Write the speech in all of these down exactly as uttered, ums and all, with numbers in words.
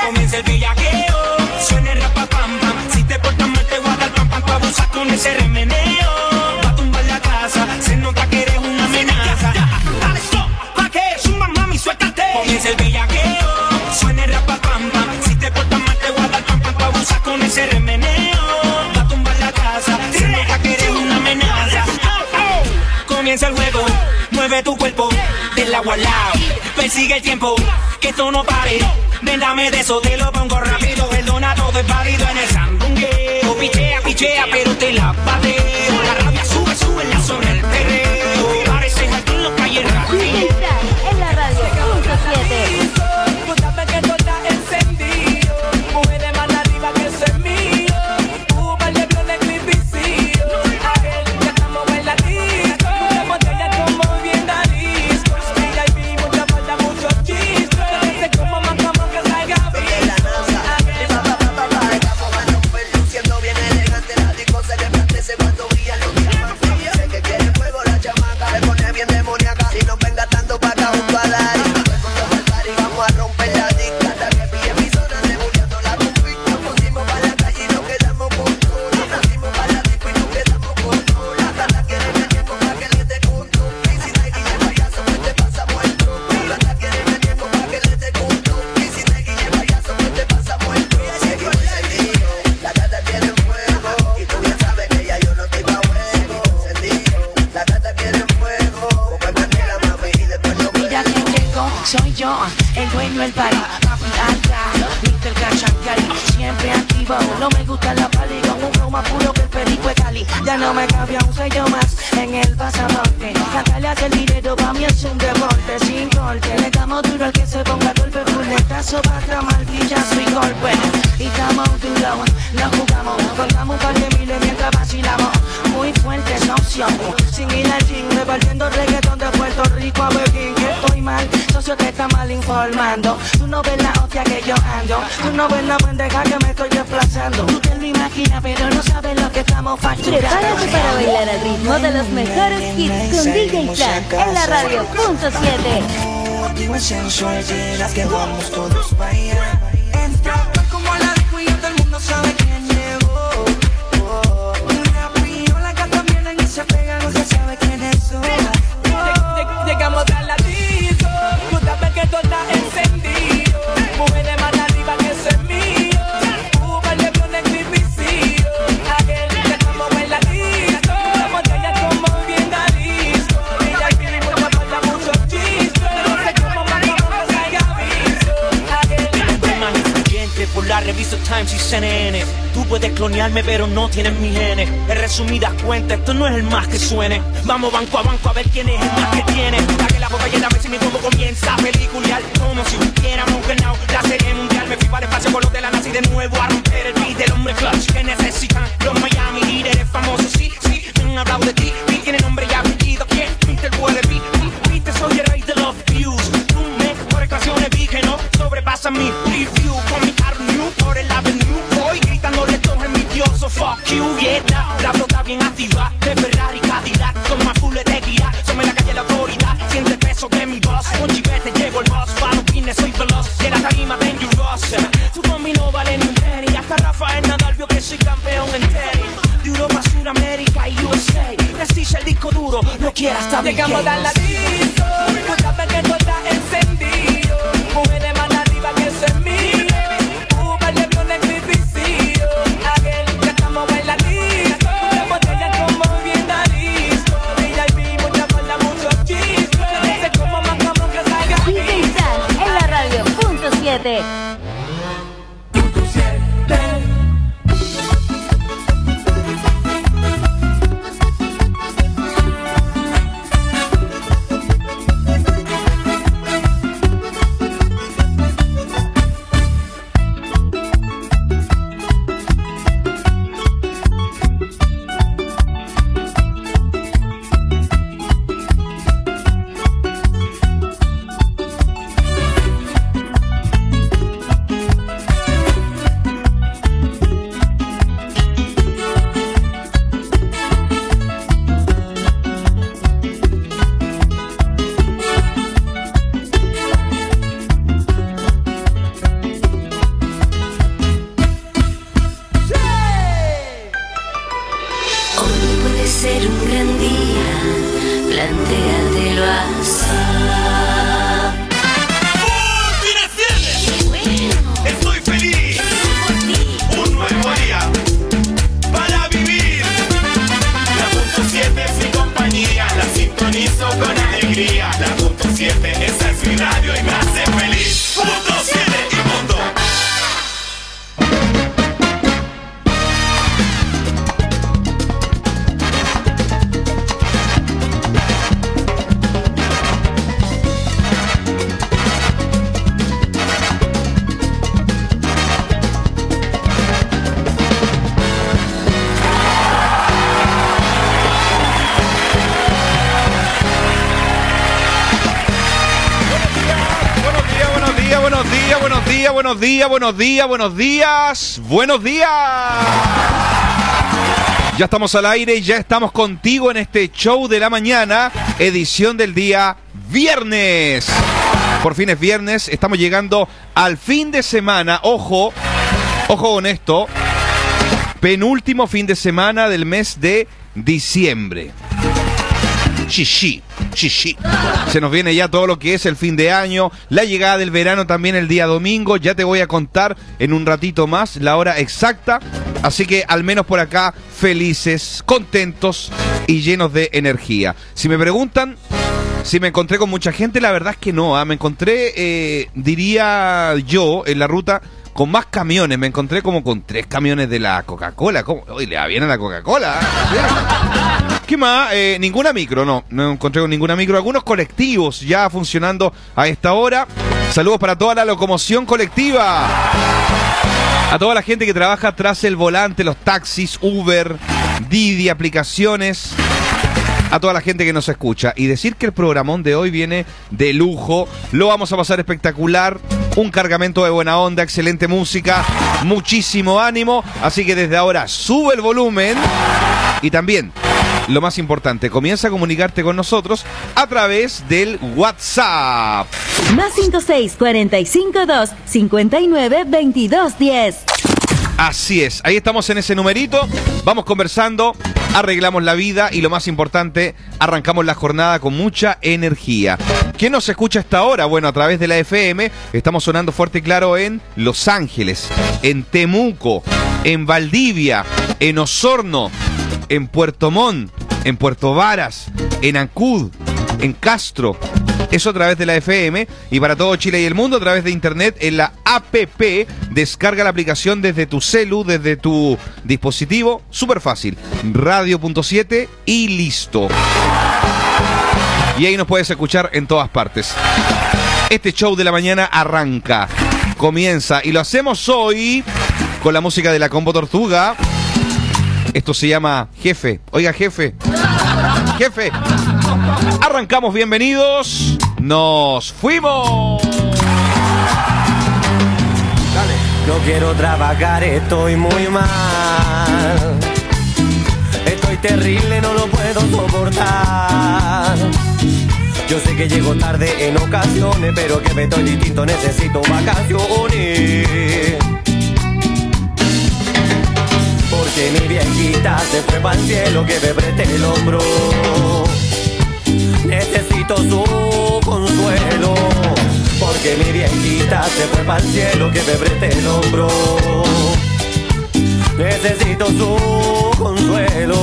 Comienza el bellaqueo, suena el rapa pam pam. Si te portas mal te voy a dar pam pam. Pa' abusar con ese remeneo, va a tumbar la casa. Se nota que eres una amenaza. Dale stop, pa' que suma mami, suéltate. Comienza el bellaqueo, suena el rapa pam pam. Si te portas mal te voy a dar pam pam. Pa' abusar con ese remeneo, va a tumbar la casa. Se nota que eres una amenaza. Comienza el juego, mueve tu cuerpo del agua al lado. Persigue el tiempo, que esto no pare. Ven, dame de eso, te lo pongo rápido. Perdona, todo es válido en el sandungueo. Pichea, pichea, pero te la bateo. La rabia sube, sube en la zona del perreo. Pareces aquí en los calles rápido. En la radio, punto siete. Tú sabes que tú estás encendido. Mujeres más arriba que eso es mío. Tú vale bien de clipicillo. Aquel que estamos bailaditos. Muchas botellas como bien darisco. V I P, mucha falta, mucho chiste. Se como más como que salga bien. La NASA, pa pa pa pa pa, estamos a romper, luciendo bien elegante. La disco se resplandece cuando brillan los diamantes. Sé que quiere fuego la chamaca, se pone bien demoníaca. Si no venga tanto pa' acá junto a la disco. Vamos a romper la disca, hasta que pille mi zona, rebuleando la conquista. Pusimos pa' la calle y nos quedamos con todo. Nos nacimos pa' la disco y nos quedamos con todo. La tata quiere el tiempo pa' que le dé junto. Y si te guille payaso, pues te pasa muerto. La tata quiere el tiempo pa' que le dé junto. Y si te guille payaso, pues te pasa muerto. Seguimos encendido, la tata tiene fuego. Y tú bien sabes que ya yo no estoy pa' juego. Encendido, la tata quiere fuego. Como el candela, mami, y después lo Mira quién llegó, soy yo, el dueño del party. Papi alta, mister Cachancari, siempre activo. No me gusta la pali, con un flow más puro que el perico de Cali. Ya no me cabía un sello más en el pasaporte. Cantarle hacia el dinero pa' mí es un deporte sin corte. Le damos duro al que se ponga golpe, puletazo, patra, martillazo y golpe. Y estamos duro, no jugamos, contamos un par de miles mientras vacilamos. Muy fuerte esa opción, sin ir al gym, repartiendo reggaetón de Puerto Rico a Berlín. Que estoy mal, socio te está mal informando. Tú no ves la hostia que yo ando, tú no ves la pendeja que me estoy desplazando. Tú te lo imaginas pero no sabes lo que estamos facturando. Prepárate para bailar al ritmo de los mejores hits con D J Fran en la radio, punto siete. Contigo es sensual, llegas que vamos todos pa' allá. Entra como la disco y ya todo el mundo sabe quién llegó. Una piola que también en esa pega no se sabe quién es eso. Llegamos a la disco. Tú sabes que tú estás encendido. Mujeres más arriba que eso es mío. Tú vale bien de clipicillo. Aquel que estamos bailadito. La botella como bien darisco. V I P, mucha falta, mucho chiste. Se como más como que salga visto. Aquel Tema influyente por la revista Times y C N N. Tú puedes clonearme pero no tienes mis genes. En resumidas cuentas, esto no es el más que suene. Vamos banco a banco a ver quién es el más que tiene. Saque la boca llena a ver si mi combo comienza a pelicular. Como si hubiéramos ganado la serie mundial. Me fui para el espacio con los de la nazi de nuevo a romper el beat del hombre clutch que necesitan los Miami líderes famosos. Sí, sí, me han hablado de ti. Beat tiene nombre y apellido. ¿Quién? mister Puede Beat. Beat, te soy el rey de los views. Tú mejores canciones vi que no sobrepasan mi review. Con mi carro new por el avenue. Voy gritándole todo envidioso. Fuck you, yeah. La, la flota bien activa. De Ferrari, Cadillac. Con más full de guía. Somos la calle la autoridad. Siente el peso de mi voz. Con chivete llevo el boss. Para los pines soy veloz. De la tarima dangerous. Tú con mí no vale ni un penny. Hasta Rafael Nadal vio que soy campeón en tenis. De Europa, Sudamérica y U S A. Prestige el disco duro. No quieras estar llegamos a la disco. Tú sabes que tú estás encendido. Mujeres más arriba que eso es mío. Tú vale bien de clipicillo. Aquel que estamos bailaditos. La botella como bien darisco. V I P, mucha falta, mucho chiste. Se como más como que salga D J Fran en la radio, punto siete. días, buenos días, buenos días, buenos días, buenos días. Ya estamos al aire y ya estamos contigo en este show de la mañana, edición del día viernes. Por fin es viernes, estamos llegando al fin de semana. Ojo, ojo con esto, penúltimo fin de semana del mes de diciembre. Chichi, chichi. Se nos viene ya todo lo que es el fin de año, la llegada del verano también el día domingo. Ya te voy a contar en un ratito más la hora exacta. Así que al menos por acá felices, contentos y llenos de energía. Si me preguntan si me encontré con mucha gente, la verdad es que no. ¿eh? Me encontré, eh, diría yo, en la ruta con más camiones. Me encontré como con tres camiones de la Coca-Cola. ¿Cómo? Oye, le va bien a la Coca-Cola. ¿Sí? ¿Qué más? Eh, ninguna micro, no. No me encontré con ninguna micro. Algunos colectivos ya funcionando a esta hora. Saludos para toda la locomoción colectiva. A toda la gente que trabaja tras el volante, los taxis, Uber, Didi, aplicaciones. A toda la gente que nos escucha. Y decir que el programón de hoy viene de lujo. Lo vamos a pasar espectacular. Un cargamento de buena onda, excelente música, muchísimo ánimo. Así que desde ahora sube el volumen. Y también, lo más importante, comienza a comunicarte con nosotros a través del WhatsApp. Más cinco seis, cuatro cinco dos, cinco nueve, veintidós diez. Así es, ahí estamos en ese numerito, vamos conversando, arreglamos la vida y lo más importante, arrancamos la jornada con mucha energía. ¿Quién nos escucha hasta ahora? Bueno, a través de la F M, estamos sonando fuerte y claro en Los Ángeles, en Temuco, en Valdivia, en Osorno, en Puerto Montt, en Puerto Varas, en Ancud, en Castro. Eso a través de la F M y para todo Chile y el mundo a través de internet en la app. Descarga la aplicación desde tu celu, desde tu dispositivo. Súper fácil. Radio punto siete y listo. Y ahí nos puedes escuchar en todas partes. Este show de la mañana arranca, comienza y lo hacemos hoy con la música de la Combo Tortuga. Esto se llama Jefe. Oiga, jefe. Jefe. Arrancamos, bienvenidos. Nos fuimos. Dale. No quiero trabajar, estoy muy mal. Estoy terrible, no lo puedo soportar. Yo sé que llego tarde en ocasiones, pero que me estoy distinto, necesito vacaciones. Porque mi viejita se fue pa'l cielo, que me preste el hombro. Necesito su consuelo. Porque mi viejita se fue pa'l cielo, que me preste el hombro. Necesito su consuelo.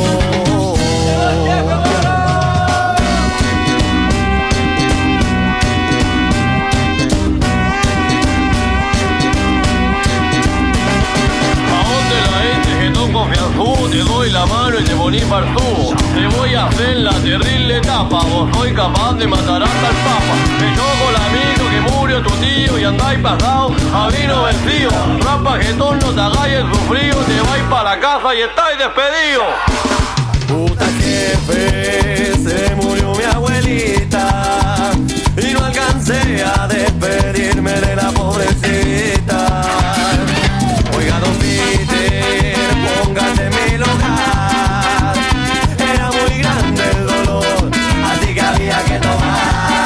Te doy la mano y te poní partú. Te voy a hacer la terrible etapa. Vos soy capaz de matar hasta el papa. Me choco el amigo que murió tu tío y andáis pasado a vino vencido. Rampa que tú no te hagáis el sufrido. Te vais para la casa y estáis despedido. Puta jefe, se murió mi abuelita y no alcancé a despedirme de la pobrecita. Oiga, don Peter, póngase en mi lugar. Era muy grande el dolor, así que había que tomar.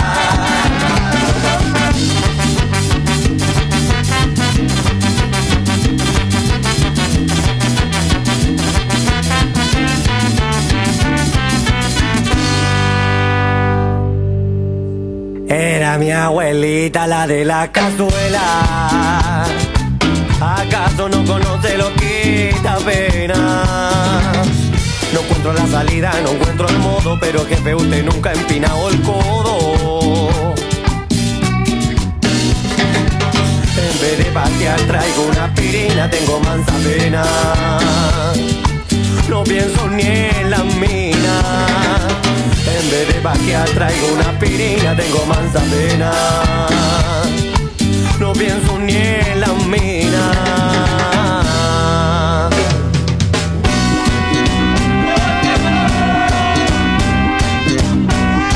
Era mi abuelita la de la cazuela. ¿Acaso no conoce lo que da pena? No encuentro la salida, no encuentro el modo, pero jefe, usted nunca ha empinado el codo. En vez de patear traigo una aspirina, tengo mansa pena. No pienso ni en la mina. En vez de vaquear traigo una aspirina, tengo mansa pena. No pienso ni en la mina.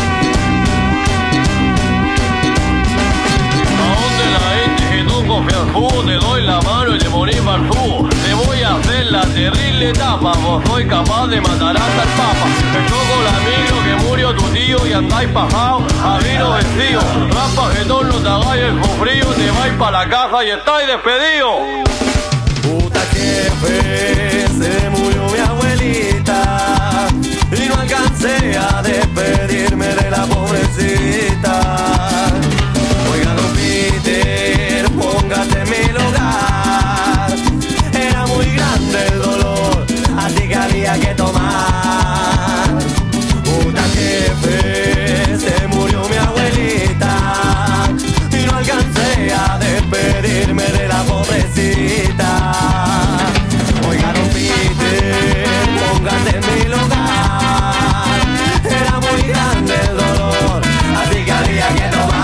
¿A dónde la gente que tú confías? tú, te doy la mano y te morís partú. Te voy a hacer la terrible tapa, vos soy capaz de matar hasta el papa. Me choco la micro que murió tu tío y andáis pajados a vino vestido. Rampa que no te hagáis el frío, te vais pa' la caja y estáis despedidos. Puta jefe, se murió mi abuelita y no alcancé a despedirme de la pobrecita. Oiga, don Peter, póngate en mi lugar. Era muy grande el dolor, así que había que tomar. Puta jefe, se murió mi abuelita y no alcancé a despedirme de la pobrecita. Oiga, don Peter, póngate en mi lugar. Era muy grande el dolor, así que había que tomar.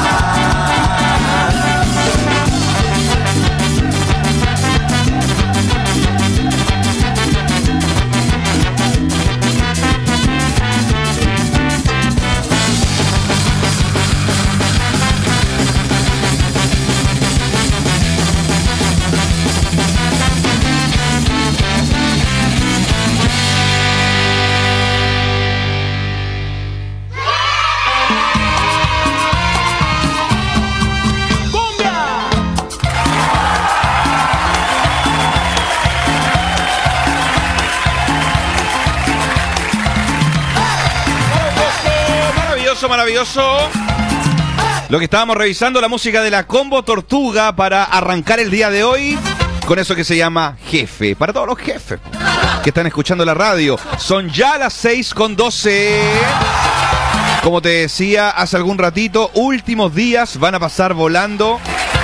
Maravilloso. Lo que estábamos revisando, la música de la Combo Tortuga para arrancar el día de hoy con eso que se llama Jefe. Para todos los jefes que están escuchando la radio. Son ya las seis con doce. Como te decía hace algún ratito, últimos días van a pasar volando.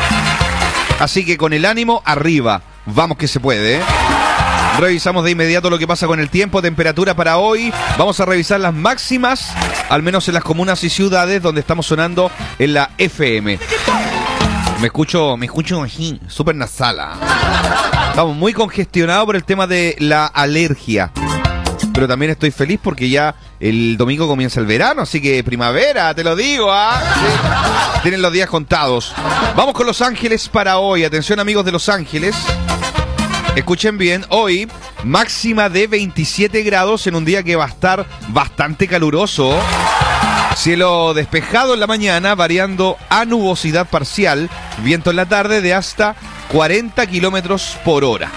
Así que con el ánimo arriba. Vamos que se puede, ¿eh? Revisamos de inmediato lo que pasa con el tiempo, temperatura para hoy. Vamos a revisar las máximas, al menos en las comunas y ciudades donde estamos sonando en la F M. Me escucho, me escucho así, súper nasala. Estamos muy congestionados por el tema de la alergia. Pero también estoy feliz porque ya el domingo comienza el verano, así que primavera, te lo digo, ¿ah? ¿Sí? Tienen los días contados. Vamos con Los Ángeles para hoy. Atención, amigos de Los Ángeles. Escuchen bien, hoy máxima de veintisiete grados en un día que va a estar bastante caluroso. Cielo despejado en la mañana, variando a nubosidad parcial. Viento en la tarde de hasta cuarenta kilómetros por hora.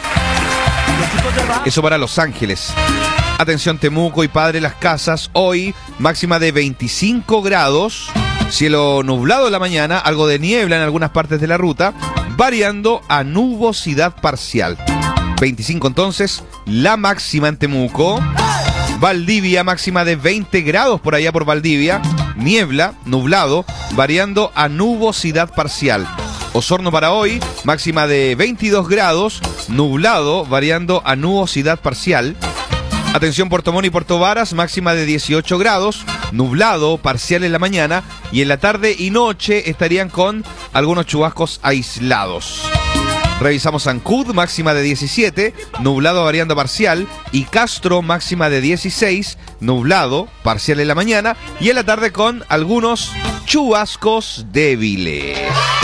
Eso para Los Ángeles. Atención, Temuco y Padre Las Casas. Hoy máxima de veinticinco grados. Cielo nublado en la mañana, algo de niebla en algunas partes de la ruta, variando a nubosidad parcial. veinticinco entonces, la máxima en Temuco. Valdivia, máxima de veinte grados por allá por Valdivia. Niebla, nublado, variando a nubosidad parcial. Osorno para hoy, máxima de veintidós grados, nublado, variando a nubosidad parcial. Atención, Puerto Montt y Puerto Varas, máxima de dieciocho grados, nublado, parcial en la mañana, y en la tarde y noche estarían con algunos chubascos aislados. Revisamos Ancud, máxima de diecisiete, nublado variando parcial, y Castro, máxima de dieciséis, nublado, parcial en la mañana, y en la tarde con algunos chubascos débiles.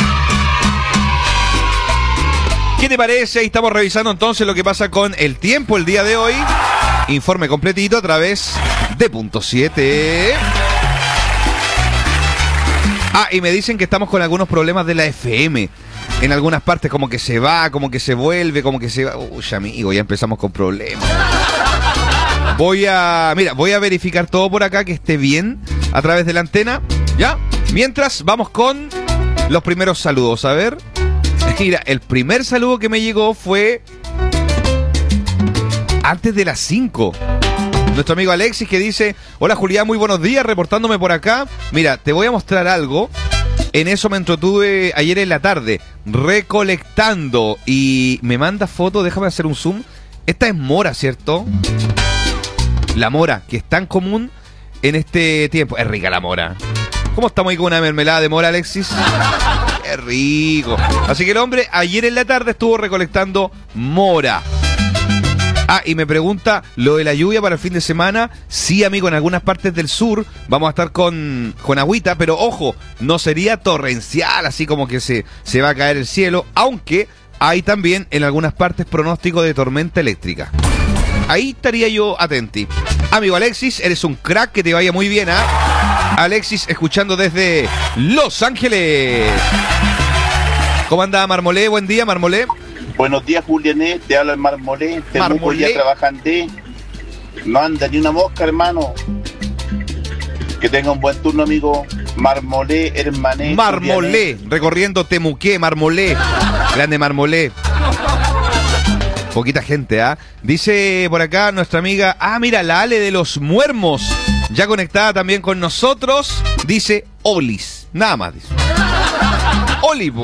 ¿Qué te parece? Ahí estamos revisando entonces lo que pasa con el tiempo el día de hoy. Informe completito a través de Punto siete. Ah, y me dicen que estamos con algunos problemas de la F M. En algunas partes como que se va, como que se vuelve, como que se va. Uy, amigo, ya empezamos con problemas. Voy a... Mira, voy a verificar todo por acá que esté bien a través de la antena. ¿Ya? Mientras, vamos con los primeros saludos. A ver. Mira, el primer saludo que me llegó fue... antes de las cinco. Nuestro amigo Alexis que dice: hola Julián, muy buenos días, reportándome por acá. Mira, te voy a mostrar algo. En eso me entretuve ayer en la tarde, recolectando. Y me manda foto, déjame hacer un zoom. Esta es mora, ¿cierto? La mora, que es tan común en este tiempo. Es rica la mora. ¿Cómo estamos ahí con una mermelada de mora, Alexis? Qué rico. Así que el hombre ayer en la tarde estuvo recolectando mora. Ah, y me pregunta lo de la lluvia para el fin de semana. Sí, amigo, en algunas partes del sur vamos a estar con, con agüita, pero ojo, no sería torrencial, así como que se, se va a caer el cielo, aunque hay también en algunas partes pronóstico de tormenta eléctrica. Ahí estaría yo atenti. Amigo Alexis, eres un crack, que te vaya muy bien, ¿ah? Alexis, escuchando desde Los Ángeles. ¿Cómo anda Marmolé? Buen día, Marmolé. Buenos días, Julianet, te habla el Marmolé. Temuco ya trabajante. No anda ni una mosca, hermano. Que tenga un buen turno, amigo. Marmolé, Hermané. Marmolé, Julianet. Recorriendo Temuqué, Marmolé. Grande Marmolé. Poquita gente, ¿ah? ¿eh? Dice por acá nuestra amiga, ah, mira, la Ale de los Muermos, ya conectada también con nosotros. Dice Olis, nada más dice. Olivo.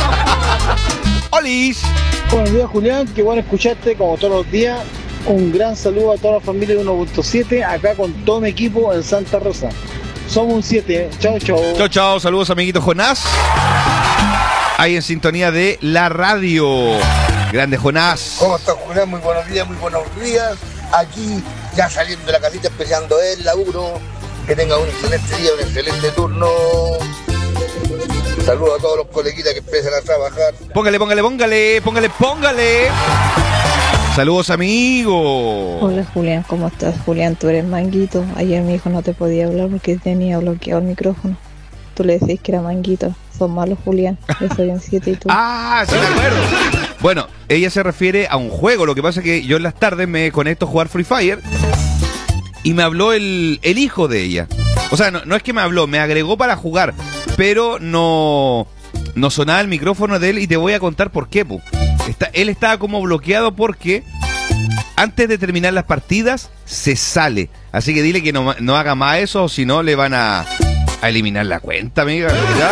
Olis. Buenos días, Julián, qué bueno escucharte como todos los días. Un gran saludo a toda la familia de uno punto siete, acá con todo mi equipo en Santa Rosa. Somos un siete, chao, chao. Chao, chao, saludos amiguito Jonás. Ahí en sintonía de la radio. Grande Jonás. ¿Cómo estás, Julián? Muy buenos días, muy buenos días. Aquí ya saliendo de la casita, empezando el laburo. Que tenga un excelente día, un excelente turno. Saludos a todos los coleguitas que empiezan a trabajar. Póngale, póngale, póngale, póngale, póngale. Saludos, amigo. Hola, Julián, ¿cómo estás? Julián, tú eres Manguito. Ayer mi hijo no te podía hablar porque tenía bloqueado el micrófono. Tú le decís que era Manguito. Son malos, Julián. Yo soy un siete y tú. Ah, sí me acuerdo. Bueno, ella se refiere a un juego. Lo que pasa es que yo en las tardes me conecto a jugar Free Fire y me habló el, el hijo de ella. O sea, no, no es que me habló, me agregó para jugar, pero no, no sonaba el micrófono de él y te voy a contar por qué, pu. Está, él estaba como bloqueado porque antes de terminar las partidas se sale. Así que dile que no, no haga más eso, o si no le van a, a eliminar la cuenta, amiga. ¿Ya?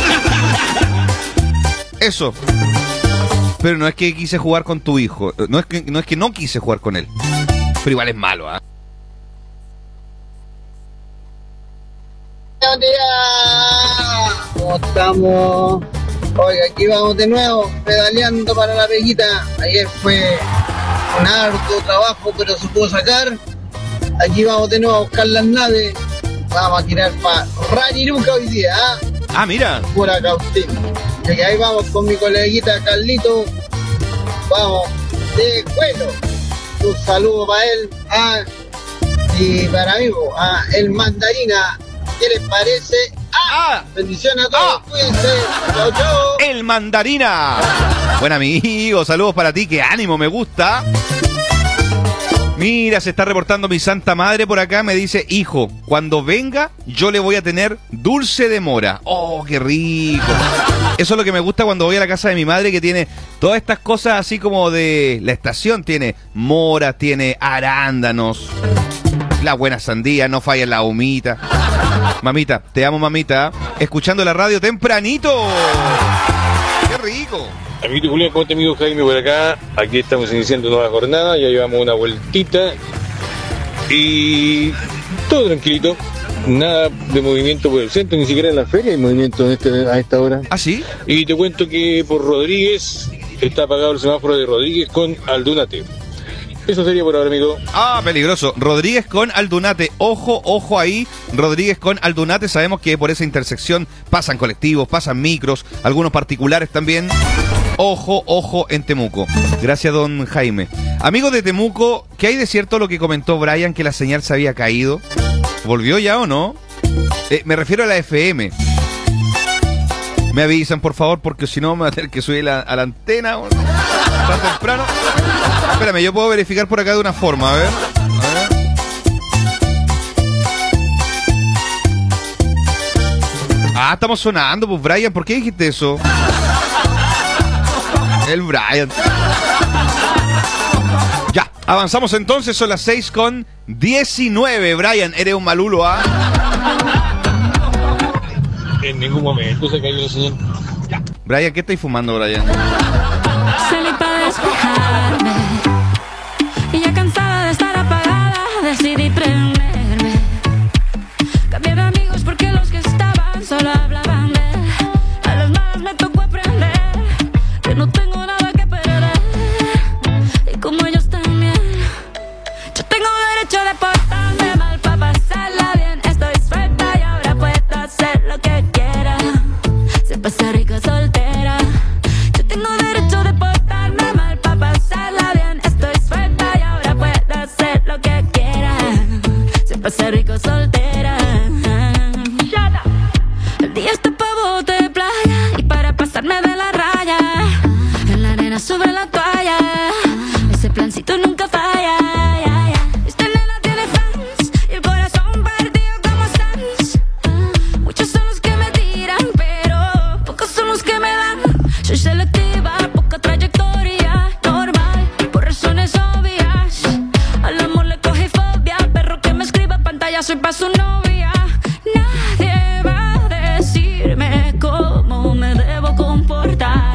Eso. Pero no es que quise jugar con tu hijo. No es que no, es que no quise jugar con él. Pero igual es malo, ¿ah? ¿eh? Buenos días. ¿Cómo estamos? Oiga, aquí vamos de nuevo, pedaleando para la peguita. Ayer fue un arduo trabajo, pero se pudo sacar. Aquí vamos de nuevo a buscar las naves. Vamos a tirar para Rañiruca hoy día, ¿eh? Ah, mira. Pura Cautín. Y ahí vamos con mi coleguita Carlito. Vamos de vuelo. Un saludo para él, ¿ah? Y para mí, ¿ah? El Mandarina. ¿Qué les parece? ¡Ah! Bendiciones a todos, ah. Cuídense. Chau, chau. El Mandarina. Buen amigo, saludos para ti, qué ánimo, me gusta. Mira, se está reportando mi santa madre por acá, me dice, hijo, cuando venga yo le voy a tener dulce de mora. Oh, qué rico. Eso es lo que me gusta cuando voy a la casa de mi madre, que tiene todas estas cosas así como de la estación. Tiene mora, tiene arándanos, la buena sandía, no falla la humita. Mamita, te amo, mamita. Escuchando la radio tempranito. ¡Qué rico! Amiguito Julián, ¿cómo está amigo Jaime por acá? Aquí estamos iniciando nueva jornada, ya llevamos una vueltita. Y todo tranquilito. Nada de movimiento por el centro, ni siquiera en la feria hay movimiento en este, a esta hora. ¿Ah, sí? Y te cuento que por Rodríguez está apagado el semáforo de Rodríguez con Aldunate. Eso sería por ahora, amigo. Ah, peligroso. Rodríguez con Aldunate. Ojo, ojo ahí. Rodríguez con Aldunate. Sabemos que por esa intersección pasan colectivos, pasan micros, algunos particulares también. Ojo, ojo en Temuco. Gracias, don Jaime. Amigos de Temuco, ¿qué hay de cierto lo que comentó Brian, que la señal se había caído? ¿Volvió ya o no? Eh, me refiero a la F M. Me avisan, por favor, porque si no me va a tener que subir la, a la antena. ¿O no? ¿Tan temprano? Espérame, yo puedo verificar por acá de una forma, a ver. A ver. Ah, estamos sonando, pues, Brian. ¿Por qué dijiste eso? El Brian. Ya, avanzamos entonces, son las seis con diecinueve. Brian, eres un malulo, ¿ah? En ningún momento se cayó la señal. Ya. Brian, ¿qué estáis fumando, Brian? Salí para despejarme y ya cansada de estar apagada decidí prenderme. Cambié de amigos porque los que estaban solo hablaban de él. A los malos me tocó aprender que no tengo nada que perder. Y como ellos también, yo tengo derecho de portarme mal para pasarla bien. Estoy suelta y ahora puedo hacer lo que quiera. Se pasa rico soltera. Yo tengo derecho de portarme nena sobre la toalla. Ese plancito nunca falla. Ya, ya. Esta nena tiene fans y el corazón partido como Sans. Muchos son los que me tiran, pero pocos son los que me dan. Soy selectiva, poca trayectoria, normal, por razones obvias. Al amor le cogí fobia, perro que me escriba en pantalla, soy pa' su novia. Nadie va a decirme cómo me debo comportar.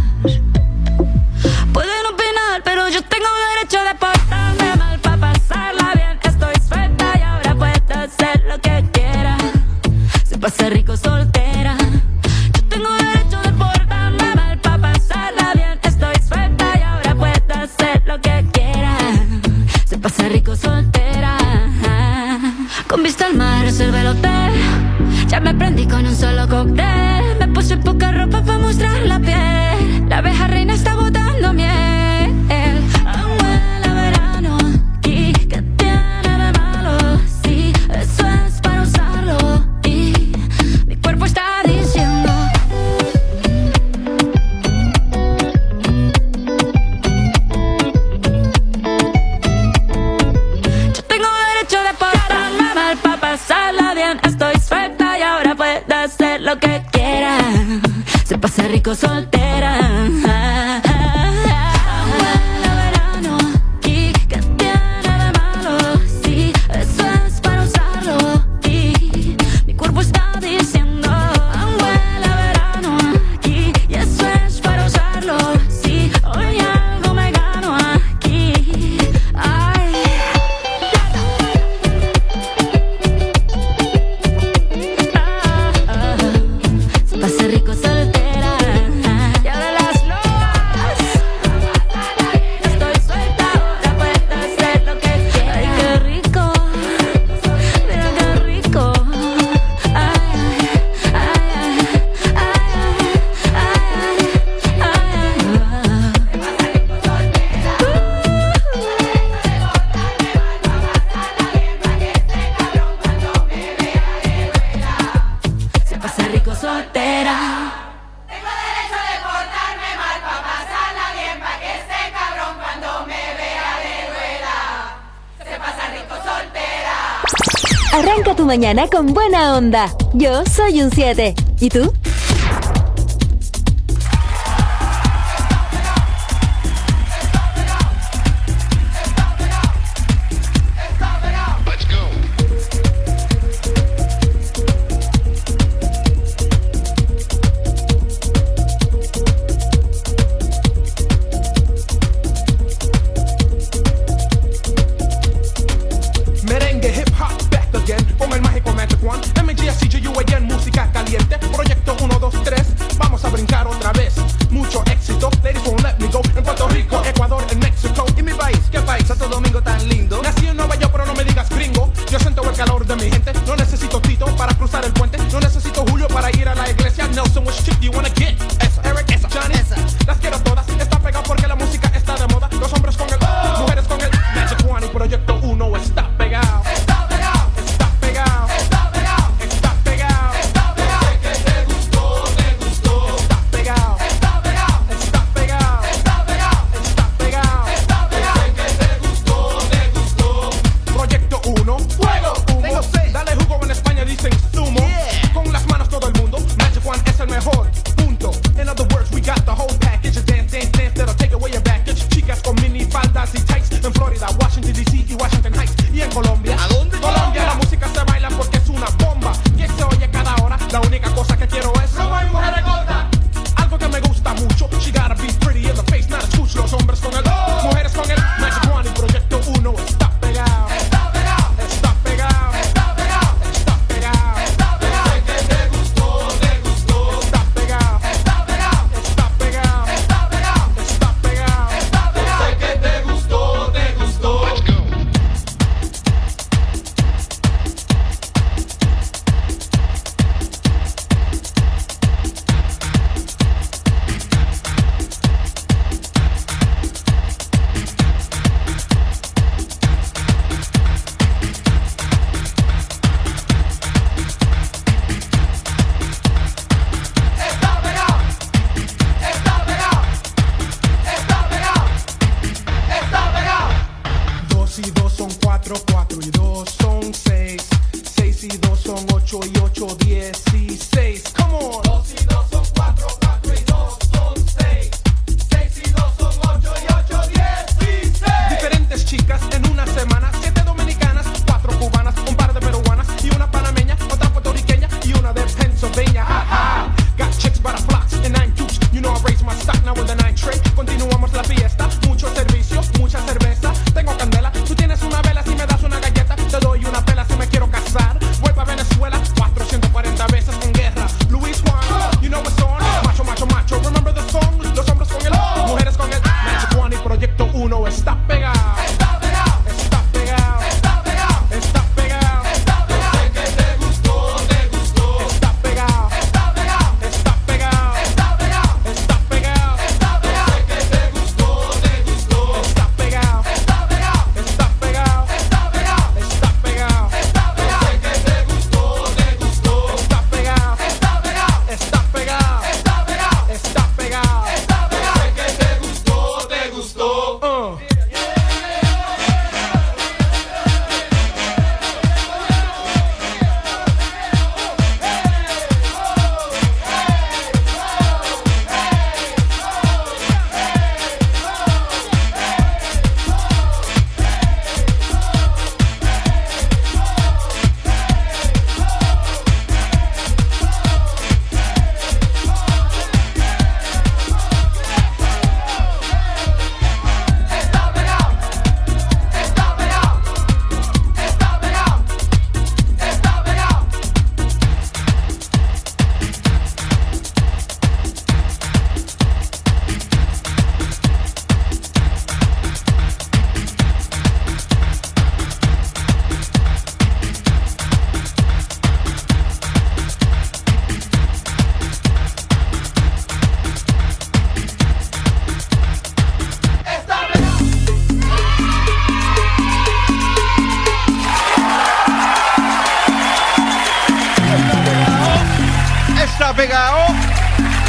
Pueden opinar, pero yo tengo derecho de portarme mal pa' pasarla bien. Estoy suelta y ahora puedo hacer lo que quiera. Se pasa rico soltera. Yo tengo derecho de portarme mal pa' pasarla bien. Estoy suelta y ahora puedo hacer lo que quiera. Se pasa rico soltera. Con vista al mar reservé el hotel. Ya me prendí con un solo cóctel. Me puse poca ropa pa' mostrar la piel. La abeja reina está botando miel. Aún huele a verano. ¿Y qué tiene de malo? Sí, eso es para usarlo. Y mi cuerpo está diciendo yo tengo derecho de portarme mal pa' pasarla bien. Estoy suelta y ahora puedo hacer lo que quiera. Se pasa rico soltera. Huele a verano. ¿Y qué tiene de malo? Sí, eso es para usarlo. Y mi cuerpo está diciendo huele a verano. Y eso es para usarlo. Sí, hoy algo me gano aquí. Ay. Se pasa rico soltera. Y ahora las lobas. Estoy suelta, ahora puedo hacer lo que quiera. Ay, qué rico. Mira qué rico. Ay, ay, ay, ay, ay, se pasa rico soltera. Tengo derecho de portarme mal pa' pasarla bien, pa' que este cabrón cuando me vea le duela. Se pasa rico soltera. Arranca tu mañana con buena onda. Yo soy un siete. ¿Y tú? Merengue, hip hop, back again. Con el mágico Magic One. M G S C G U again, música caliente. Proyecto uno, dos, tres. Vamos a brincar otra vez. Mucho éxito. Ladies won't let me go. En Puerto Rico, Ecuador, en México. ¿Y mi país? ¿Qué país? Santo Domingo tan lindo. Nací en Nueva York, pero no me digas gringo. Yo siento el calor de mi gente. No necesito Tito para cruzar el puente. No necesito Julio para ir a la iglesia. Nelson, which chick do you wanna get? Esa, Eric, esa, Johnny, esa. Las quiero todas. Está pegado porque la música está de moda. Los hombres con el, oh, mujeres con el Magic One. Y Proyecto uno está pegado. Está pegado. Está pegado. Está pegado. Está pegado. Está pegado. Sé que te gustó, te gustó. Está pegado. Está pegado. Está pegado. Está pegado. Está pegado.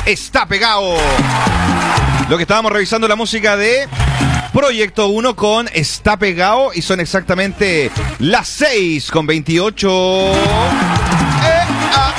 Está Pegado. Lo que estábamos revisando la música de Proyecto uno con Está Pegado y son exactamente las seis con veintiocho. Eh, ah.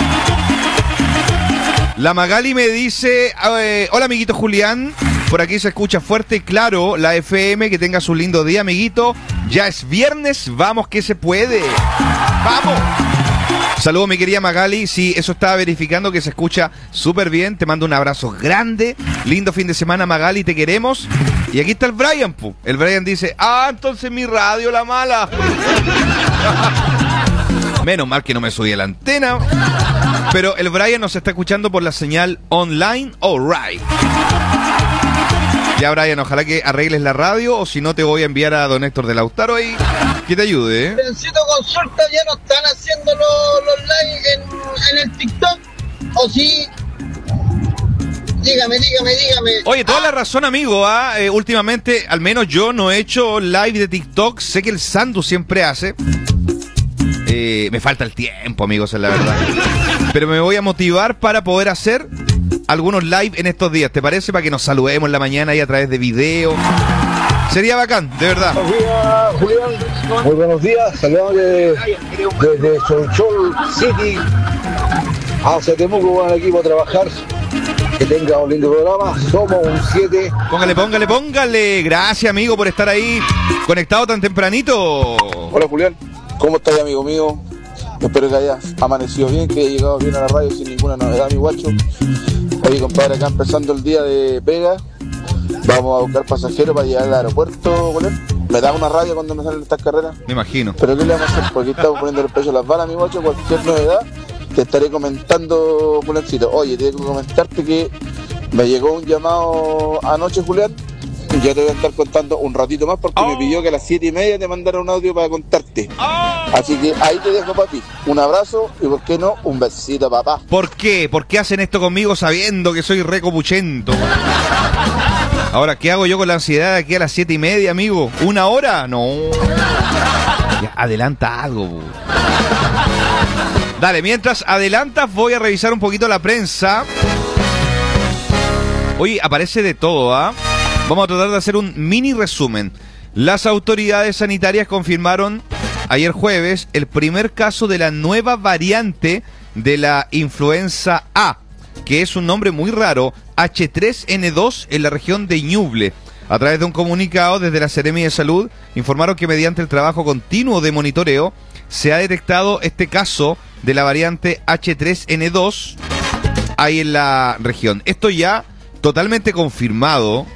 La Magali me dice, eh, hola amiguito Julián, por aquí se escucha fuerte y claro la F M, que tengas un lindo día amiguito, ya es viernes, vamos que se puede, vamos. Saludos mi querida Magali, sí, eso estaba verificando que se escucha súper bien, te mando un abrazo grande, lindo fin de semana Magali, te queremos. Y aquí está el Brian, pu. El Brian dice, ah, entonces mi radio la mala. Menos mal que no me subí a la antena. Pero el Brian nos está escuchando por la señal online, alright. Ya Brian, ojalá que arregles la radio, o si no te voy a enviar a don Héctor de Lautaro ahí, que te ayude, ¿eh? Necesito consulta, ya no están haciendo los, los live en, en el TikTok, o sí. Dígame, dígame, dígame. Oye, toda ah. la razón, amigo, ¿ah? eh, últimamente, al menos yo no he hecho live de TikTok, sé que el Sandu siempre hace. Eh, me falta el tiempo, amigos, es la verdad. Pero me voy a motivar para poder hacer algunos live en estos días, ¿te parece? Para que nos saludemos en la mañana y a través de video. Sería bacán, de verdad. Buenos días, Julián. Muy buenos días. Saludos desde, desde Sonchol City hacia Temuco, buen equipo a trabajar. Que tenga un lindo programa. Somos un siete. Póngale, póngale, póngale. Gracias, amigo, por estar ahí conectado tan tempranito. Hola, Julián. ¿Cómo estás, amigo mío? Espero que hayas amanecido bien, que hayas llegado bien a la radio sin ninguna novedad, mi guacho. Oye, compadre, acá empezando el día de pega. Vamos a buscar pasajeros para llegar al aeropuerto, Julián. ¿Me da una radio cuando me salen estas carreras? Me imagino. ¿Pero qué le vamos a hacer? Porque estamos poniendo el precio a las balas, mi guacho. Cualquier novedad te estaré comentando, Juliancito. Oye, tengo que comentarte que me llegó un llamado anoche, Julián. Ya te voy a estar contando un ratito más porque oh. me pidió que a las siete y media te mandara un audio para contarte. Oh. Así que ahí te dejo, papi. Un abrazo y, ¿por qué no? Un besito, papá. ¿Por qué? ¿Por qué hacen esto conmigo sabiendo que soy recopuchento? Ahora, ¿qué hago yo con la ansiedad de aquí a las siete y media, amigo? ¿Una hora? No. Ya, adelanta algo. Dale, mientras adelantas voy a revisar un poquito la prensa. Oye, aparece de todo, ¿ah? ¿eh? Vamos a tratar de hacer un mini resumen. Las autoridades sanitarias confirmaron ayer jueves el primer caso de la nueva variante de la influenza A, que es un nombre muy raro, H tres N dos, en la región de Ñuble. A través de un comunicado desde la Seremi de Salud, informaron que mediante el trabajo continuo de monitoreo se ha detectado este caso de la variante H tres N dos ahí en la región. Esto ya totalmente confirmado.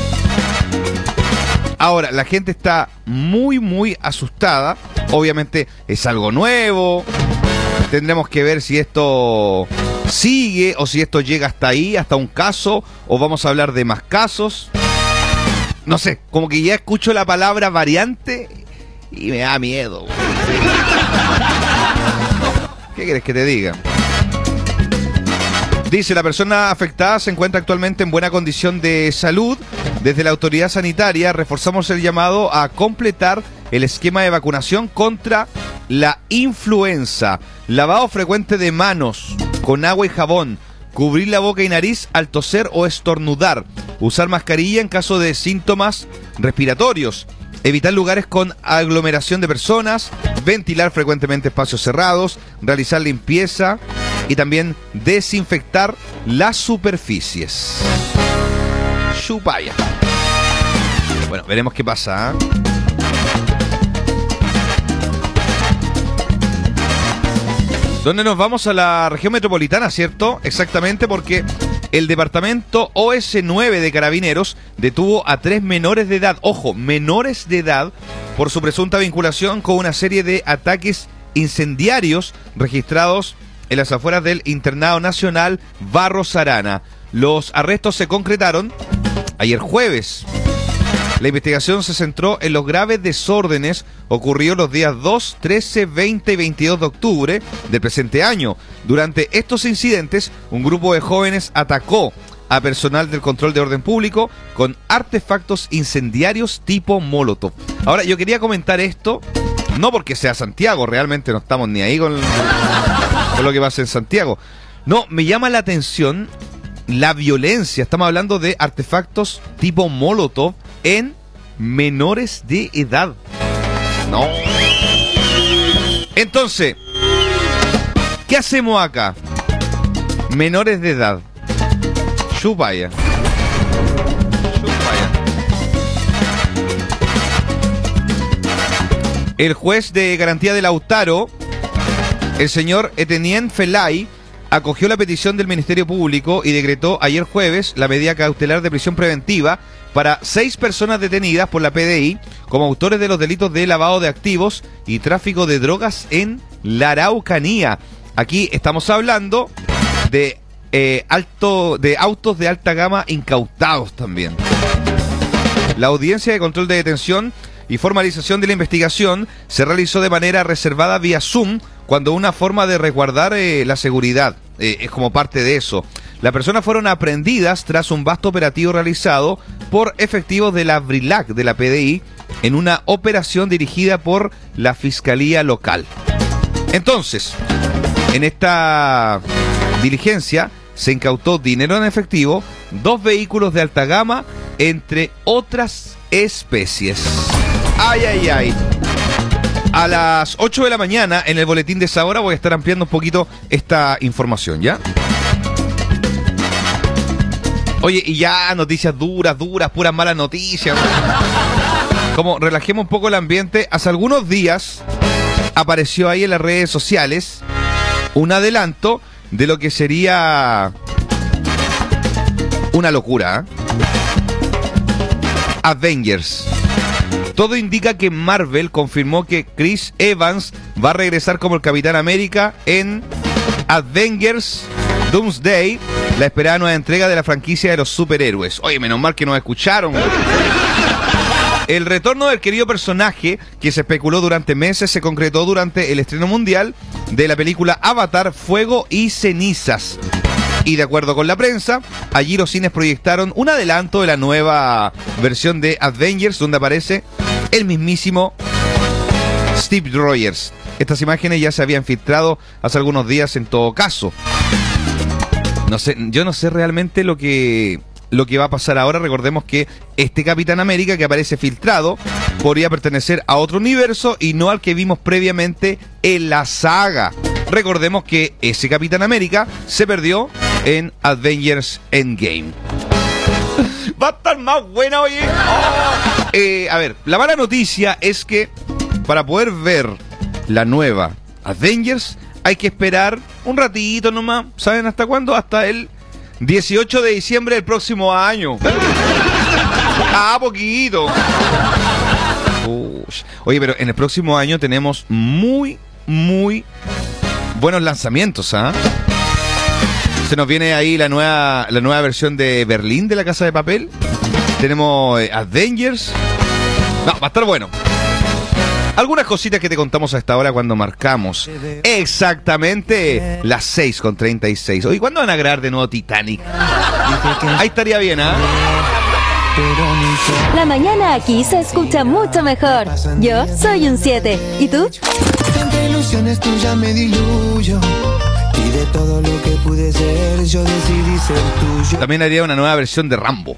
Ahora, la gente está muy, muy asustada. Obviamente es algo nuevo. Tendremos que ver si esto sigue o si esto llega hasta ahí, hasta un caso, o vamos a hablar de más casos. No sé, como que ya escucho la palabra variante y me da miedo. ¿Qué quieres que te diga? Dice, la persona afectada se encuentra actualmente en buena condición de salud. Desde la autoridad sanitaria reforzamos el llamado a completar el esquema de vacunación contra la influenza. Lavado frecuente de manos con agua y jabón. Cubrir la boca y nariz al toser o estornudar. Usar mascarilla en caso de síntomas respiratorios. Evitar lugares con aglomeración de personas. Ventilar frecuentemente espacios cerrados. Realizar limpieza. Y también desinfectar las superficies. Chupaya. Bueno, veremos qué pasa, ¿eh? ¿Dónde nos vamos? A la región metropolitana, ¿cierto? Exactamente, porque el departamento O S nueve de Carabineros detuvo a tres menores de edad, ojo, menores de edad, por su presunta vinculación con una serie de ataques incendiarios registrados en las afueras del Internado Nacional Barros Arana. Los arrestos se concretaron ayer jueves. La investigación se centró en los graves desórdenes ocurridos los días dos, trece, veinte y veintidós de octubre del presente año. Durante estos incidentes, un grupo de jóvenes atacó a personal del control de orden público con artefactos incendiarios tipo Molotov. Ahora, yo quería comentar esto, no porque sea Santiago, realmente no estamos ni ahí con, con lo que pasa en Santiago. No, me llama la atención la violencia. Estamos hablando de artefactos tipo Molotov en menores de edad. No. Entonces, ¿qué hacemos acá? Menores de edad. Chupaya. Chupaya. El juez de garantía de Lautaro, el señor Etenien Felay, acogió la petición del Ministerio Público y decretó ayer jueves la medida cautelar de prisión preventiva para seis personas detenidas por la P D I como autores de los delitos de lavado de activos y tráfico de drogas en la Araucanía. Aquí estamos hablando de, eh, alto, de autos de alta gama incautados también. La audiencia de control de detención y formalización de la investigación se realizó de manera reservada vía Zoom, cuando una forma de resguardar eh, la seguridad eh, es como parte de eso. Las personas fueron aprehendidas tras un vasto operativo realizado por efectivos de la Brilac de la P D I en una operación dirigida por la Fiscalía Local. Entonces, en esta diligencia se incautó dinero en efectivo, dos vehículos de alta gama, entre otras especies. Ay, ay, ay. A las ocho de la mañana, en el boletín de esa hora, voy a estar ampliando un poquito esta información, ¿ya? Oye, y ya noticias duras, duras, puras malas noticias. Como relajemos un poco el ambiente, hace algunos días apareció ahí en las redes sociales un adelanto de lo que sería una locura, ¿eh? Avengers. Todo indica que Marvel confirmó que Chris Evans va a regresar como el Capitán América en Avengers Doomsday, la esperada nueva entrega de la franquicia de los superhéroes. Oye, menos mal que nos escucharon. El retorno del querido personaje, que se especuló durante meses, se concretó durante el estreno mundial de la película Avatar, Fuego y Cenizas. Y de acuerdo con la prensa, allí los cines proyectaron un adelanto de la nueva versión de Avengers, donde aparece el mismísimo Steve Rogers. Estas imágenes ya se habían filtrado hace algunos días en todo caso. No sé, yo no sé realmente lo que, lo que va a pasar ahora. Recordemos que este Capitán América que aparece filtrado podría pertenecer a otro universo y no al que vimos previamente en la saga. Recordemos que ese Capitán América se perdió en Avengers Endgame. Va a estar más buena, oye. Oh. Eh, a ver, la mala noticia es que para poder ver la nueva Avengers hay que esperar un ratito nomás. ¿Saben hasta cuándo? Hasta el dieciocho de diciembre del próximo año. Ah, poquito. Uy. Oye, pero en el próximo año tenemos muy, muy buenos lanzamientos, ¿ah? ¿eh? Se nos viene ahí la nueva, la nueva versión de Berlín de La Casa de Papel. Tenemos eh, Avengers. No, va a estar bueno. Algunas cositas que te contamos a esta hora cuando marcamos exactamente las seis con treinta y seis. Oye, ¿cuándo van a grabar de nuevo Titanic? Ahí estaría bien, ¿ah? ¿eh? La mañana aquí se escucha mucho mejor. Yo soy un siete. ¿Y tú? Entre ilusiones tuyas me diluyo. Y de todo lo que pude ser, yo decidí ser tuyo. También haría una nueva versión de Rambo.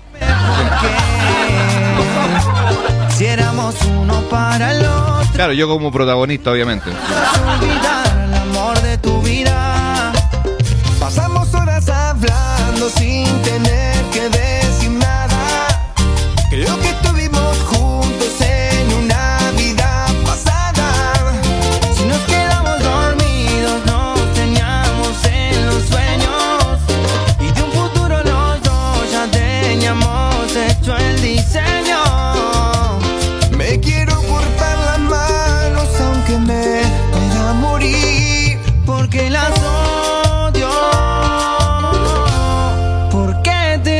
Si éramos uno para el otro. Claro, yo como protagonista, obviamente. Olvidar el amor de tu vida. Pasamos horas hablando sin tener que decir nada. Creo que estuvimos juntos en una vida pasada. Si nos quedamos dormidos, nos teníamos en los sueños. Y de un futuro los dos ya teníamos hecho el diseño. Me quiero cortar las manos aunque me pueda morir, porque las odio, porque te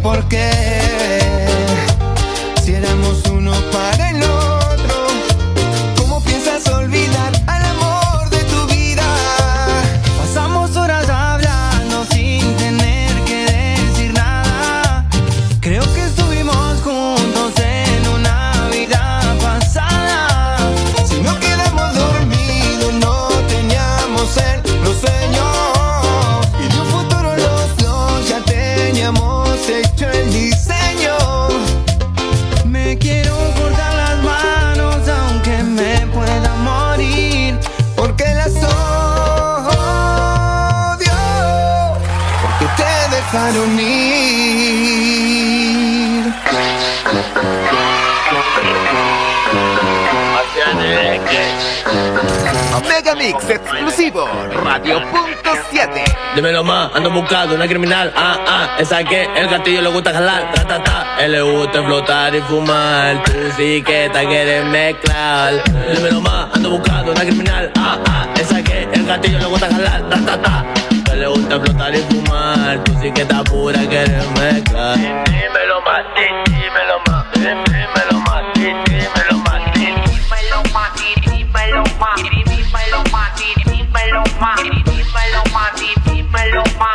por qué. Si éramos uno para el otro, ¿cómo piensas olvidar al amor de tu vida? Pasamos horas hablando sin tener que decir nada. Creo que estuvimos juntos en una vida pasada. Si no quedamos dormidos no teníamos el los sueños, y de un futuro los dos ya teníamos hecho el diseño. Me quiero cortar las manos aunque me pueda morir, porque las odio, porque te dejaron ir. Mega Mix exclusivo, Radio Punto siete. Dímelo más, ando buscando una criminal, ah, ah, esa que el gatillo le gusta jalar, ta, ta, ta. Él le gusta flotar y fumar, tú sí que te quieres mezclar. Dímelo más, ando buscando una criminal, ah, ah, esa que el gatillo le gusta jalar, ta, ta, ta. Él le gusta flotar y fumar, tú sí que estás pura, quieres mezclar. Dímelo más, dímelo más, dímelo más, dímelo más, dímelo más, dímelo más, dímelo más, dímelo más, dímelo más, dímelo más,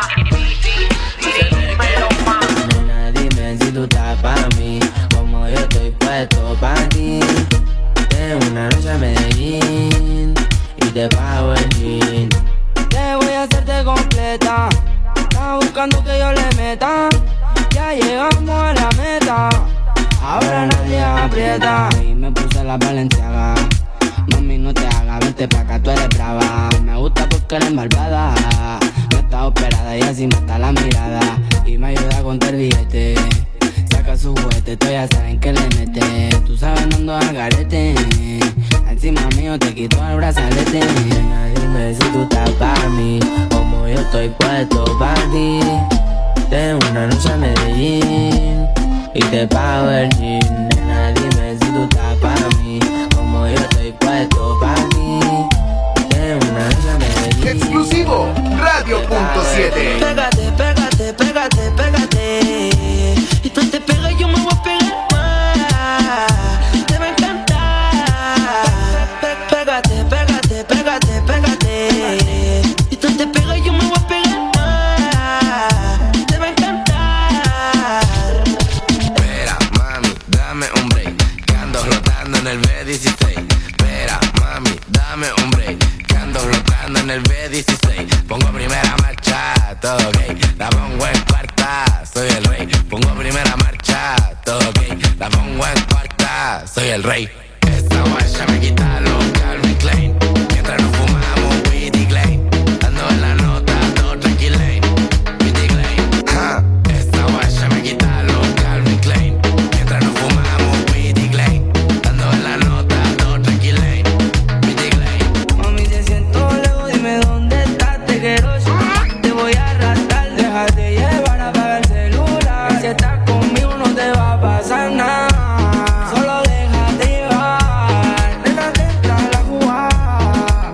dímelo más. Nena, dime si tú estás pa' mí, como yo estoy puesto pa' ti. Tengo una noche a Medellín y te pago el jean. Te voy a hacerte completa, estás buscando que yo le meta. Ya llegamos a la meta, ahora nadie aprieta. Y me puse la Balenciaga, mami no te hagas, vente pa' acá, tú eres brava. Me gusta porque eres malvada, no está operada y así mata la mirada. Y me ayuda a contar billete, saca su juguete, tú ya saben que le mete. Tú sabes, no ando al garete, encima mío te quito el brazalete. Nena, dime si tú estás pa' mí, como yo estoy puesto pa' ti. Tengo una noche a Medellín y te pago el jean. Nena, dime si tú estás pa' mí, como yo estoy puesto pa' ti. Tengo una noche a Medellín. Exclusivo, Radio Punto siete. Pégate, pégate, pégate, pégate. Y tú te pegas y yo me voy a pegar más. Te va a encantar. Pégate, pégate, pégate, pégate. Y tú te pegas y yo me voy a pegar más. Te va a encantar. Espera, mami, dame un break, que ando flotando en el B dieciséis. Espera, mami, dame un break, que ando flotando en el B dieciséis. Pongo primera marcha, todo ok. La pongo en cuarta, soy el rey. Pongo primera marcha, todo ok. La pongo en cuarta, soy el rey. Esta guacha me quita los Calvin Klein, mientras nos fumamos Witty Klein. Ando en la nota, todo tranquilane, Witty Klein. Ja. Esta guacha me quita los Calvin Klein, mientras nos fumamos Witty Klein. Ando en la nota, todo tranquilane, Witty Klein. Mami, te siento lejos, dime dónde estás, te quiero. Te voy a arrastrar, déjate llevar, apaga el celular. Y si estás conmigo no te va a pasar nada, solo déjate llevar. Nena, te entra la jugada.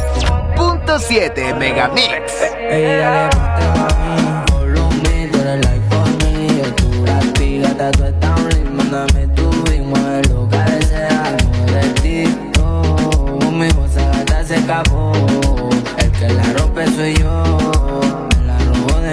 Punto siete Mega Mix. Ey, dale, ponte pa' mí, follow me, tú eres like for me. Yo tú la pigata, tú estás un ritmo, mándame tu ritmo, mueve lo que deseamos de ti. Oh, mi cosa gata se escapó, el que la rompe soy yo, me la robo de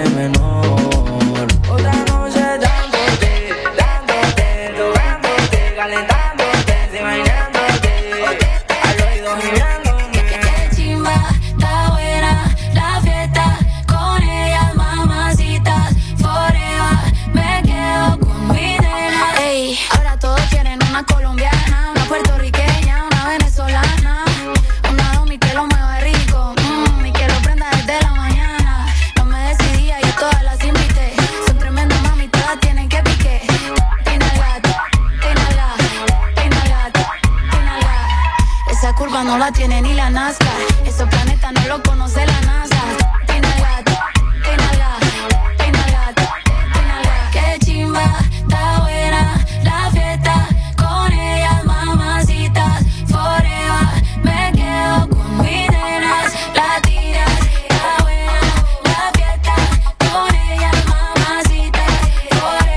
menor. Otra noche dándote, dándote, tocándote, calentándote, imaginándote, al oído girándome. Qué chimba, está buena la fiesta, con ellas mamacitas, forever me quedo con mi nena. Ey, ahora todos quieren una colombiana, una puertorriqueña, una venezolana, una domi que lo mueva rico, mmm, y que lo prenda desde la mañana. No me decidía y todas las invité, son tremendas mami, todas tienen que pique. Tina gato, Tina gato, Tina gato, Tina gato. Esa curva no la tiene ni la Nazca, esos planetas no lo conoce la NASA. Tina gato, Tina gato, Tina gato, Tina gato. Qué chimba, está buena la fiesta, con ellas mamacitas, forever me quedo con mis nenas latinas. Está buena la fiesta, con ellas mamacitas, forever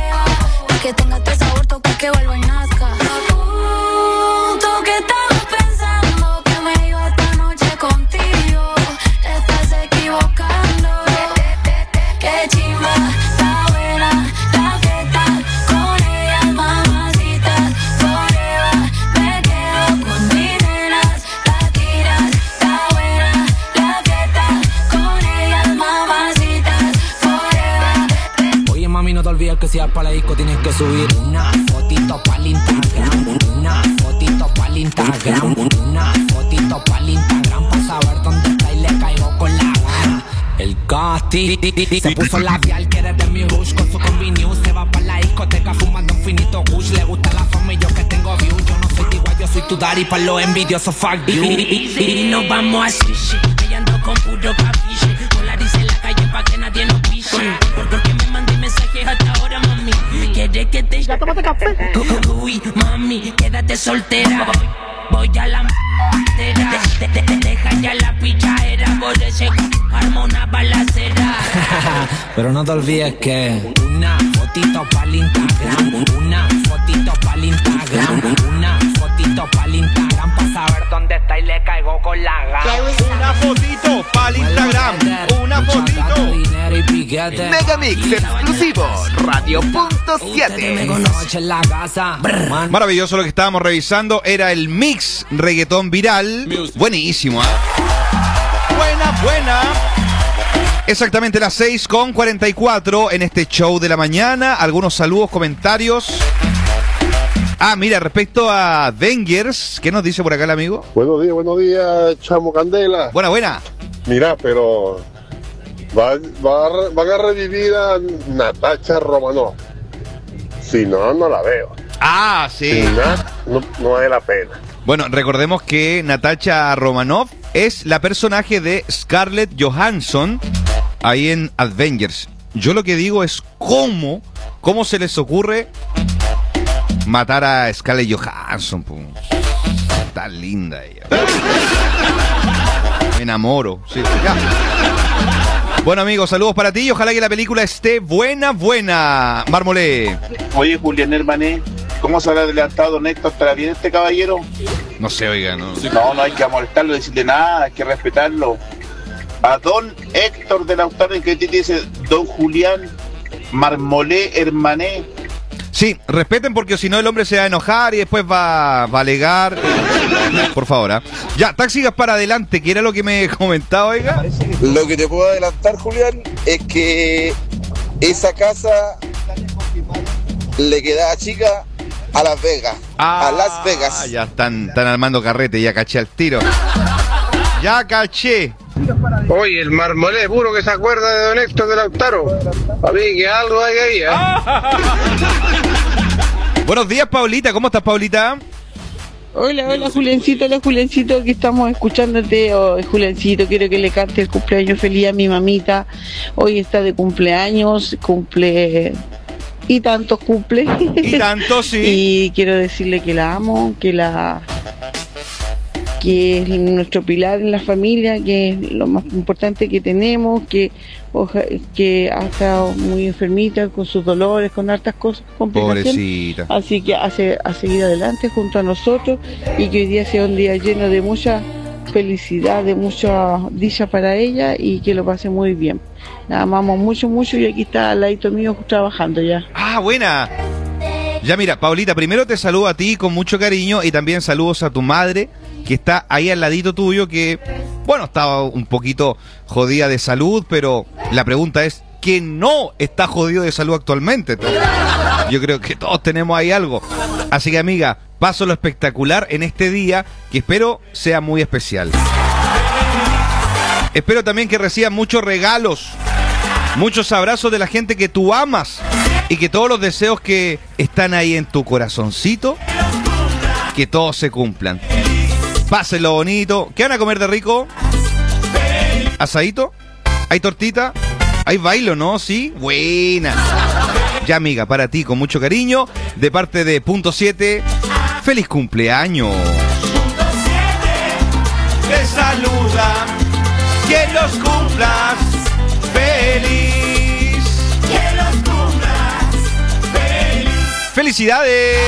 Mami, no te olvides que si vas para la disco tienes que subir una fotito pa'l Instagram, una fotito pa'l Instagram, una fotito pa'l Instagram, pa' saber dónde está y le caigo con la gana. El Casti se puso labial, quiere de mi rush con su combi news. Se va pa' la discoteca fumando un finito kush. Le gusta la fama y yo que tengo view. Yo no soy igual, yo soy tu daddy pa' los envidiosos, fuck you. Y nos vamos a sushi, ella ando con puro capiche. Polarice en la calle pa' que nadie nos pise. Porque me mandé mensajes hasta ahora, mami. Quiere que te... Ya tómate café. Uy, mami, quédate soltera. Voy a la m***era. Te, te, te, deja ya la pichadera. Por ese arma una balacera. Pero no te olvides que una fotito pa'l Instagram, una fotito pa'l Instagram, una fotito pa'l Instagram, pa' saber dónde está y le caigo con la gana. Una fotito pa'l Instagram, una fotito. Megamix exclusivo, Radio Punto siete. Maravilloso lo que estábamos revisando. Era el mix reggaetón viral. Buenísimo, ¿eh? Buena, buena. Exactamente las seis con cuarenta y cuatro en este show de la mañana. Algunos saludos, comentarios. Ah, mira, respecto a Avengers, ¿qué nos dice por acá el amigo? Buenos días, buenos días, Chamo Candela. Buena, buena. Mira, pero va, va, van a revivir a Natasha Romanoff. Si no, no la veo. Ah, sí. Si no, no, no vale la pena. Bueno, recordemos que Natasha Romanoff es la personaje de Scarlett Johansson ahí en Avengers. Yo lo que digo es cómo, cómo se les ocurre matar a Scarlett Johansson. Pum. Está linda ella. Me enamoro. Sí, ya. Bueno, amigos, saludos para ti y ojalá que la película esté buena, buena. Marmolé. Oye, Julián Hermané, ¿cómo se habrá adelantado don Héctor? ¿Estará bien este caballero? No sé, oiga, no. No, no hay que molestarlo, decirle nada, hay que respetarlo. A don Héctor de Lautaro, en que te dice don Julián Marmolé Hermané. Sí, respeten porque si no el hombre se va a enojar y después va, va a alegar. Por favor, ¿eh? Ya, Taxi para adelante, que era lo que me comentaba, oiga. Lo que te puedo adelantar, Julián, es que esa casa le quedaba chica a Las Vegas. Ah, a Las Vegas. Ya están, están armando carrete, ya caché al tiro. Ya caché. Oye, el Marmolé puro que se acuerda de don Héctor de Lautaro. A mí que algo hay ahí, ¿eh? Buenos días, Paulita. ¿Cómo estás, Paulita? Hola, hola, Juliancito, hola, Juliancito, que estamos escuchándote. Oh, Juliancito, quiero que le cante el cumpleaños feliz a mi mamita. Hoy está de cumpleaños, cumple... Y tantos cumple. Y tantos, sí. Y quiero decirle que la amo, que la... que es nuestro pilar en la familia, que es lo más importante que tenemos, que oja, que ha estado muy enfermita con sus dolores, con hartas cosas, complicaciones. Pobrecita. Así que hace, a seguir adelante junto a nosotros y que hoy día sea un día lleno de mucha felicidad, de mucha dicha para ella y que lo pase muy bien. La amamos mucho, mucho y aquí está al ladito mío trabajando ya. Ah, buena. Ya mira, Paulita, primero te saludo a ti con mucho cariño y también saludos a tu madre, que está ahí al ladito tuyo, que, bueno, estaba un poquito jodida de salud, pero la pregunta es, ¿quién no está jodido de salud actualmente? Yo creo que todos tenemos ahí algo. Así que, amiga, paso lo espectacular en este día, que espero sea muy especial. Espero también que reciban muchos regalos, muchos abrazos de la gente que tú amas y que todos los deseos que están ahí en tu corazoncito, que todos se cumplan. Pásenlo bonito. ¿Qué van a comer de rico? ¿Asadito? ¿Hay tortita? ¿Hay bailo, no? ¿Sí? Buena. Ya, amiga, para ti, con mucho cariño, de parte de Punto siete, ¡feliz cumpleaños! Punto siete te saluda, que los cumplas feliz, que los cumplas feliz. ¡Felicidades!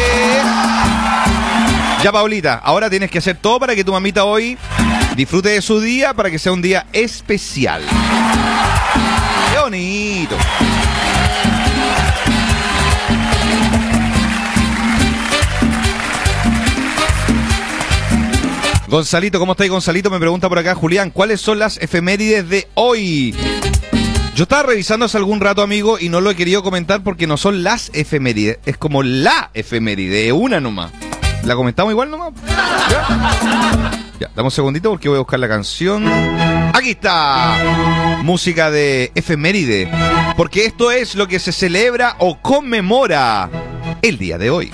Ya, Paulita, ahora tienes que hacer todo para que tu mamita hoy disfrute de su día, para que sea un día especial. ¡Qué bonito! Gonzalito, ¿cómo estáis, Gonzalito? Me pregunta por acá Julián, ¿cuáles son las efemérides de hoy? Yo estaba revisando hace algún rato, amigo, y no lo he querido comentar porque no son las efemérides. Es como la efeméride, una nomás. ¿La comentamos igual nomás? ¿Ya? Ya, dame un segundito porque voy a buscar la canción. Aquí está. Música de efeméride. Porque esto es lo que se celebra o conmemora el día de hoy.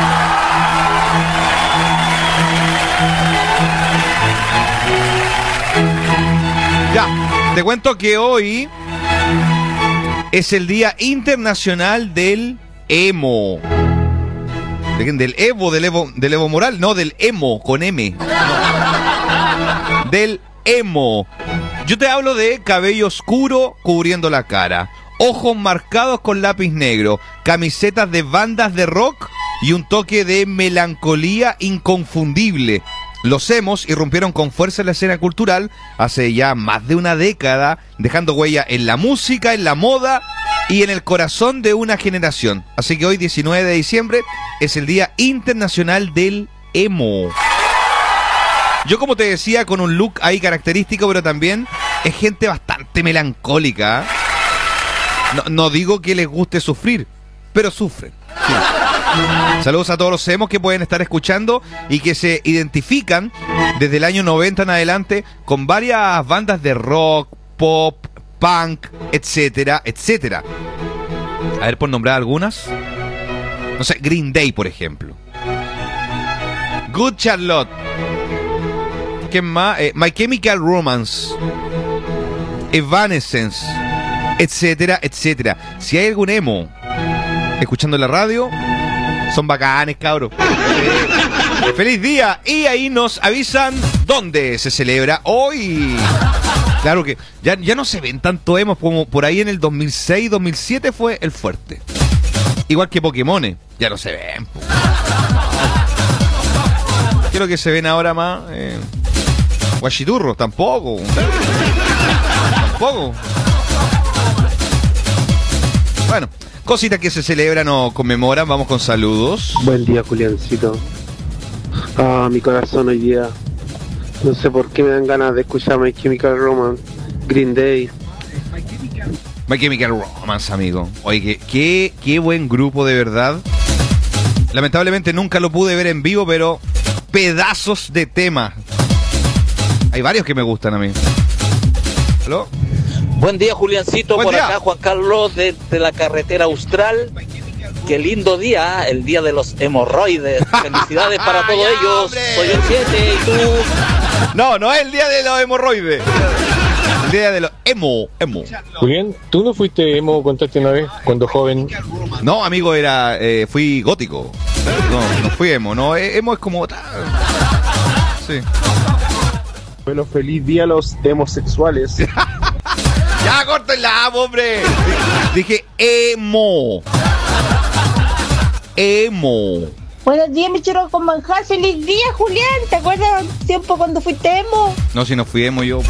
Ya, te cuento que hoy es el Día Internacional del Emo. ¿De quién? Del Evo, del Evo, del Evo Moral, no, del Emo, con M. No. Del Emo. Yo te hablo de cabello oscuro cubriendo la cara, ojos marcados con lápiz negro, camisetas de bandas de rock y un toque de melancolía inconfundible. Los emos irrumpieron con fuerza en la escena cultural hace ya más de una década, dejando huella en la música, en la moda y en el corazón de una generación. Así que hoy, diecinueve de diciembre, es el Día Internacional del Emo. Yo, como te decía, con un look ahí característico, pero también es gente bastante melancólica. No, no digo que les guste sufrir, pero sufren. Sí. Saludos a todos los emos que pueden estar escuchando y que se identifican desde el año noventa en adelante con varias bandas de rock, pop, punk, etcétera, etcétera. A ver, por nombrar algunas. No sé, Green Day, por ejemplo. Good Charlotte. ¿Qué más? Eh, My Chemical Romance. Evanescence. Etcétera, etcétera. Si hay algún emo escuchando la radio, son bacanes, cabros. Eh, ¡Feliz día! Y ahí nos avisan dónde se celebra hoy. Claro que ya, ya no se ven tanto emos como por ahí en el dos mil seis, dos mil siete fue el fuerte. Igual que Pokémon, ya no se ven. Po. ¿Qué es lo que se ven ahora más? Eh, Guachiturros, tampoco. Tampoco. Bueno, cositas que se celebran o conmemoran. Vamos con saludos. Buen día, Juliancito. Ah, mi corazón hoy día. No sé por qué me dan ganas de escuchar My Chemical Romance, Green Day. My Chemical Romance, amigo. Oye, qué, qué, qué buen grupo, de verdad. Lamentablemente nunca lo pude ver en vivo, pero pedazos de tema. Hay varios que me gustan a mí. ¿Aló? Buen día, Juliancito. Buen por día. Acá Juan Carlos de, de la carretera austral. Qué lindo día, el día de los hemorroides. Felicidades para todos ellos. Hombre. Soy el siete y tú. No, no es el día de los hemorroides. El día de los emo, emo. Julián, ¿tú no fuiste emo, contaste una vez, cuando joven? No, amigo, era eh, fui gótico. No, no fui emo, no, emo es como... Sí. Bueno, feliz día a los homosexuales. Ya, córtenla, hombre. Dije emo. Emo. Buenos días, mi churro con manjar. Feliz día, Julián. ¿Te acuerdas un tiempo cuando fuiste emo? No, si no fui emo yo.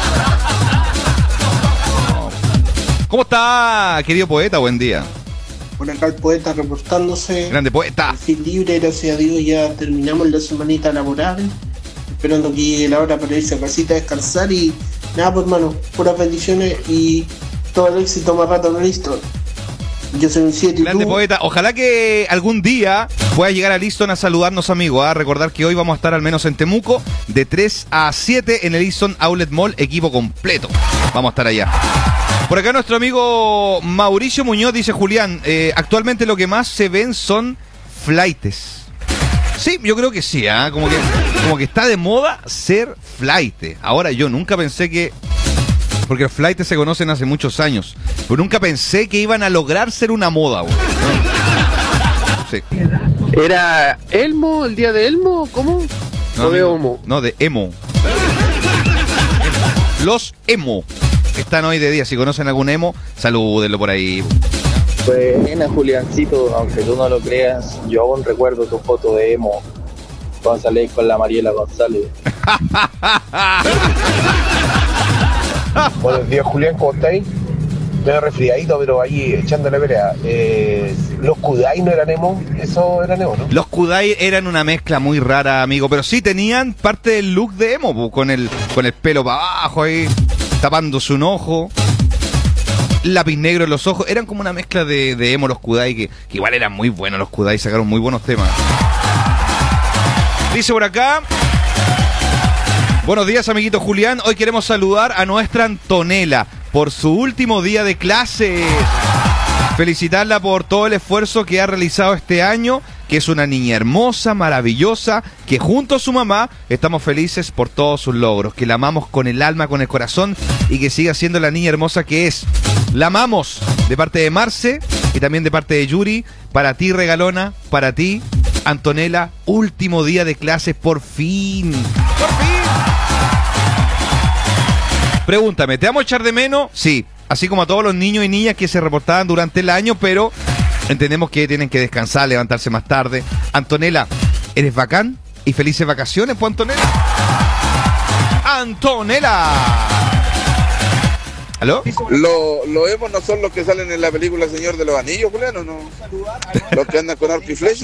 ¿Cómo está, querido poeta? Buen día. Por acá el poeta reportándose. Grande poeta. Fin libre, gracias a Dios, ya terminamos la semanita laboral. Esperando que llegue la hora para irse a casita a descansar y nada, pues hermano, puras bendiciones y todo el éxito más rato, ¿no? Listo. Yo soy un siete y Grande tú. poeta. Ojalá que algún día pueda llegar a Liston a saludarnos, amigo. A recordar que hoy vamos a estar al menos en Temuco de tres a siete en el Liston Outlet Mall, equipo completo. Vamos a estar allá. Por acá nuestro amigo Mauricio Muñoz dice: Julián, eh, actualmente lo que más se ven son flaites. Sí, yo creo que sí, ¿eh? como que como que está de moda ser flaite. Ahora, yo nunca pensé que... Porque los flaites se conocen hace muchos años, pero nunca pensé que iban a lograr ser una moda, güey. Sí. ¿Era Elmo, el día de Elmo? ¿Cómo? No, ¿O de amigo, Homo? no, de emo. Los emo están hoy de día. Si conocen algún emo, salúdenlo por ahí. Buena, Juliancito, aunque tú no lo creas, yo aún recuerdo tu foto de emo cuando salís con la Mariela González. Buenos días, Julián, ¿cómo estáis? Medio resfriadito, pero ahí echándole pelea. Eh, ¿Los Kudai no eran emo? Eso eran emo, ¿no? Los Kudai eran una mezcla muy rara, amigo, pero sí tenían parte del look de emo, con el, con el pelo para abajo ahí, tapándose un ojo. lápiz negro en los ojos. Eran como una mezcla de, de emo los Kudai, que, que igual eran muy buenos los Kudai, sacaron muy buenos temas. Dice por acá: buenos días, amiguito Julián. Hoy queremos saludar a nuestra Antonella por su último día de clases. Felicitarla por todo el esfuerzo que ha realizado este año, que es una niña hermosa, maravillosa, que junto a su mamá estamos felices por todos sus logros, que la amamos con el alma, con el corazón, y que siga siendo la niña hermosa que es. La amamos de parte de Marce y también de parte de Yuri. Para ti, regalona, para ti, Antonella, último día de clases, por fin. ¡Por fin! Pregúntame, ¿te vamos a echar de menos? Sí, así como a todos los niños y niñas que se reportaban durante el año, pero entendemos que tienen que descansar, levantarse más tarde. Antonella, eres bacán y felices vacaciones, pues, Antonella. ¡Antonella! ¿Aló? Lo- Los emos no son los que salen en la película Señor de los Anillos, Julián, ¿o no? Los que andan con arco y flecha.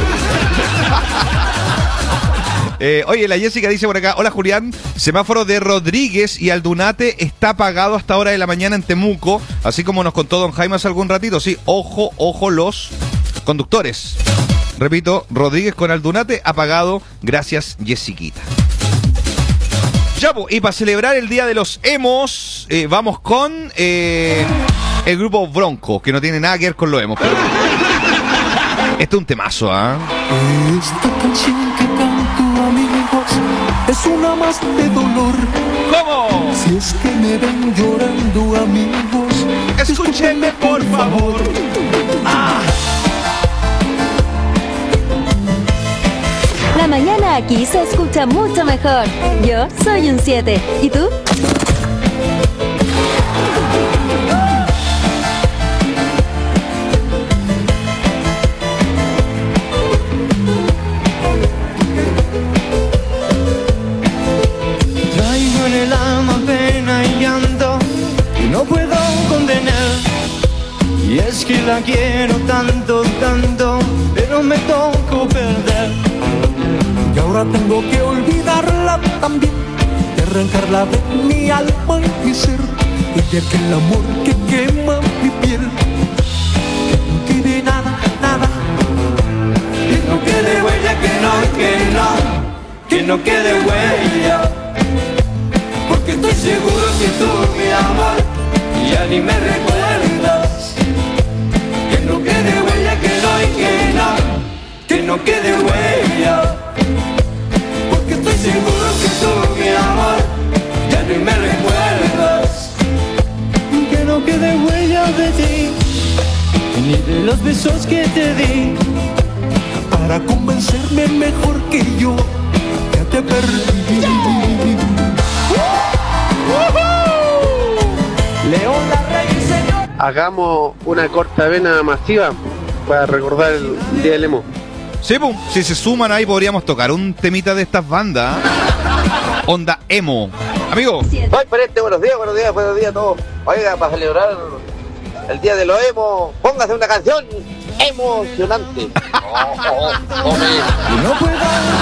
Eh, oye, la Jessica dice por acá: hola Julián, semáforo de Rodríguez y Aldunate está apagado hasta hora de la mañana en Temuco, así como nos contó don Jaime hace algún ratito. Sí, ojo, ojo los conductores. Repito, Rodríguez con Aldunate apagado. Gracias, Jessiquita. Ya, po, y para celebrar el Día de los Emos, eh, vamos con eh, el grupo Bronco, que no tiene nada que ver con los emos. Pero este es un temazo, ¿ah? ¿eh? Esta canción que canto, amigos, es una más de dolor. ¿Cómo? Si es que me ven llorando, amigos, escúchenme por favor. Ah. La mañana aquí se escucha mucho mejor. Yo soy un siete. ¿Y tú? Traigo en el alma pena y llanto y no puedo condenar. Y es que la quiero tanto, tanto, pero me tocó perder. Y ahora tengo que olvidarla también, y arrancarla de mi alma y mi ser. Y de aquel amor que quema mi piel, que no quede nada, nada. Que no quede huella, que no, que no, que no quede huella. Porque estoy seguro que tú, mi amor, ya ni me recuerdas. Que no quede huella, que no, y que no, que no quede huella. Porque estoy seguro que tú, mi amor, ya ni me recuerdas. Que no quede huella de ti, ni de los besos que te di. Para convencerme mejor que yo, ya te perdí. León Larregui, señor. Hagamos una corta vena masiva para recordar el Día del Emo. Sí, pum, si se suman ahí podríamos tocar un temita de estas bandas. Onda emo. Amigo. Ay, parente, buenos días, buenos días, buenos días a todos. Oiga, para celebrar el Día de los Emos, póngase una canción emocionante. Oh, oh, oh, Y no puedo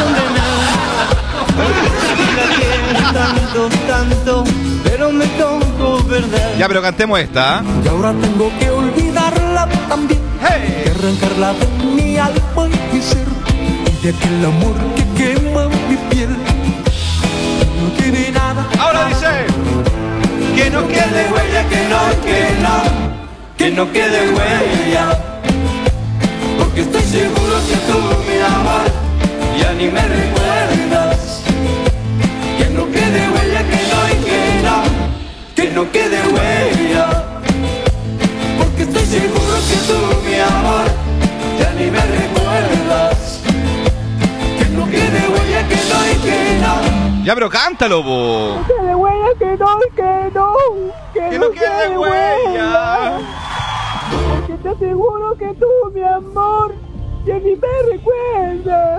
condenar, tanto, tanto, pero me tocó perder. Ya, pero cantemos esta. ¿eh? Y ahora tengo que olvidarla también, hey. Que arrancarla de mi alma y mi ser. Y de aquel amor que quema mi piel, no tiene nada. Ahora dice: que no quede huella, que no, que no, que no quede huella. Porque estoy seguro que tú, mi amor, ya ni me recuerdas. Que no quede huella, que no, y que no, que no quede huella. Porque estoy seguro que tú, mi amor, ya ni me recuerdas. Que no quede huella, que no, y que no. Ya, pero cántalo, bo. Que de huella, que no, que no, que, Que no no quede quede huella. Que te aseguro que tú, mi amor, ya ni me recuerdas.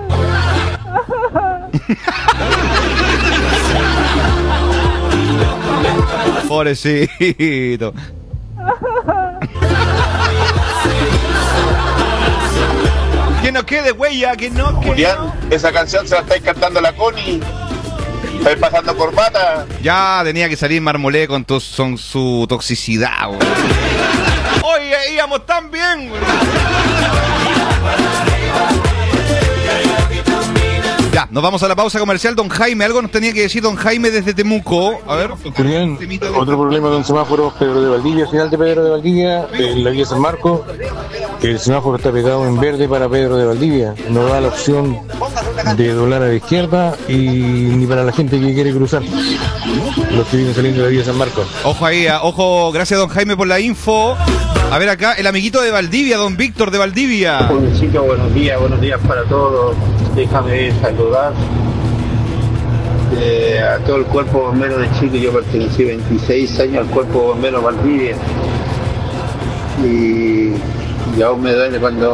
Pobrecito. Que no quede huella, que no quede. Julián, esa canción se la estáis cantando a la Connie. Estoy pasando corbata. Ya tenía que salir Marmolé con tu, son su toxicidad, güey. Oye, íbamos tan bien, güey. Ya, nos vamos a la pausa comercial. Don Jaime, algo nos tenía que decir don Jaime desde Temuco. A ver. Julián, otro problema con semáforos, Pedro de Valdivia, final de Pedro de Valdivia, en la vía San Marcos, que el semáforo está pegado en verde para Pedro de Valdivia. No da la opción de doblar a la izquierda y ni para la gente que quiere cruzar. Los que vienen saliendo de la vía San Marcos. Ojo ahí, ojo, gracias don Jaime por la info. A ver acá, el amiguito de Valdivia, don Víctor de Valdivia. Chico, buenos días, buenos días para todos. Déjame saludar eh, a todo el cuerpo bombero de Chile. Yo pertenecí veintiséis años al cuerpo bombero Valdivia y, y aún me duele cuando